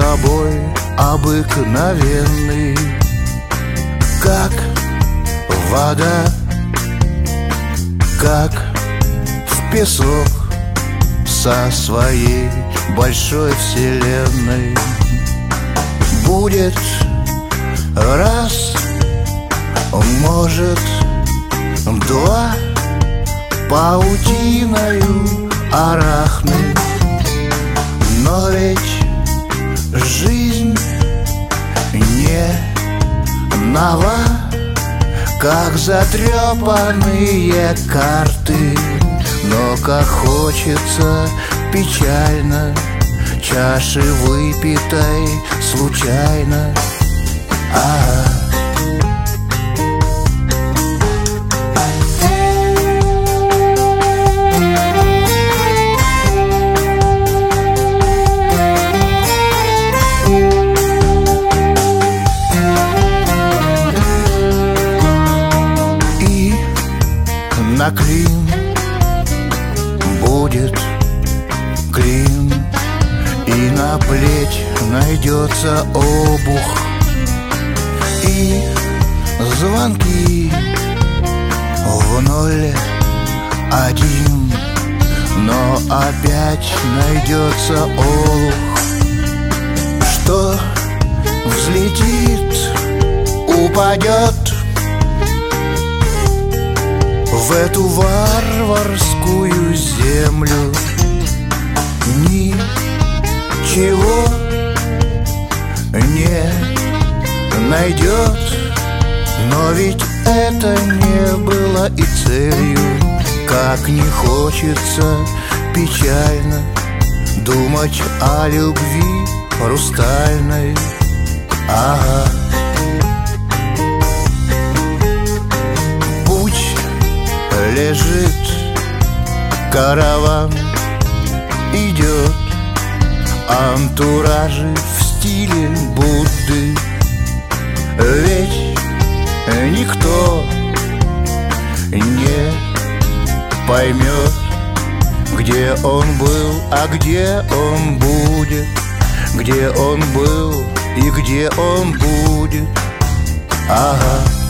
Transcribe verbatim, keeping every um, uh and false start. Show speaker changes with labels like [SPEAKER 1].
[SPEAKER 1] тобой обыкновенный, как вода, как в песок со своей большой вселенной. Будет раз, может два, паутиною арахны. Но ведь жизнь не нова, как затрепанные карты. Но как хочется печально чаши выпитой случайно. А-а. На клин будет клин, и на плеть найдется обух, и звонки в ноль один, но опять найдется олух, что взлетит, упадет в эту варварскую землю. Ничего не найдет, но ведь это не было и целью. Как не хочется печально думать о любви хрустальной. Ага. Лежит караван, идет антуражи в стиле Будды. Ведь никто не поймет, где он был, а где он будет, где он был и где он будет. Ага.